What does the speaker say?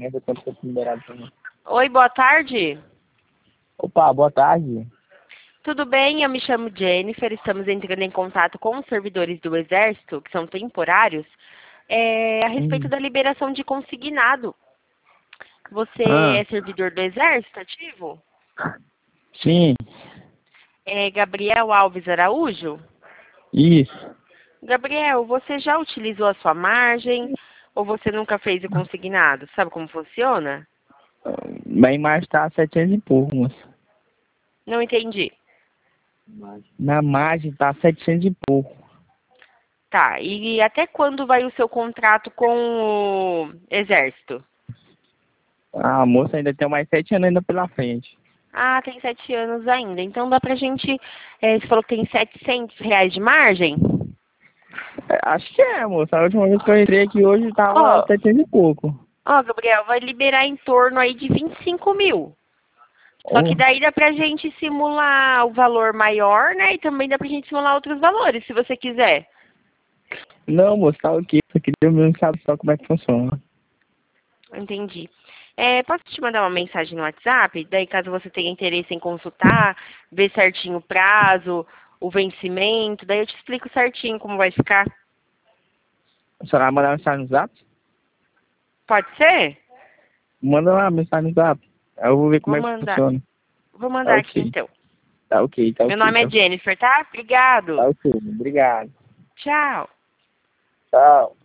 Vamos ver quanto foi liberado também. Oi, boa tarde. Opa, boa tarde. Tudo bem? Eu me chamo Jennifer. Estamos entrando em contato com os servidores do Exército, que são temporários, a respeito da liberação de consignado. Você Ah, é servidor do Exército ativo? sim, É Gabriel Alves Araújo? isso. Gabriel, você já utilizou a sua margem ou você nunca fez o consignado? Sabe como funciona? Mas mais tá 700 e pouco, moço. Não entendi. Na margem tá 700 e pouco. Tá, e até quando vai o seu contrato com o Exército? A moça ainda tem mais 7 anos ainda pela frente. Ah, tem 7 anos ainda. Então dá pra gente. Você falou que tem R$ 700 de margem? Acho que é, moça. A última vez que eu entrei aqui hoje tava Ó, 700 e pouco. ó, Gabriel, vai liberar em torno aí de 25 mil. Só que Oh, daí dá pra gente simular o valor maior, né? E também dá pra gente simular outros valores, se você quiser. não, moça, tá ok. Só que Deus mesmo sabe só como é que funciona. Entendi. Posso te mandar uma mensagem no WhatsApp? Daí, caso você tenha interesse em consultar, ver certinho o prazo, o vencimento, daí eu te explico certinho como vai ficar. A senhora vai mandar uma mensagem no zap? Pode ser? Manda uma mensagem no zap. Aí eu vou ver como Vou é que mandar. funciona. Vou Tá mandar aqui ok. então. Tá ok, tá Meu ok, nome tá é ok. Jennifer, tá? Obrigado. Tá ok, obrigado. Tchau. Tchau.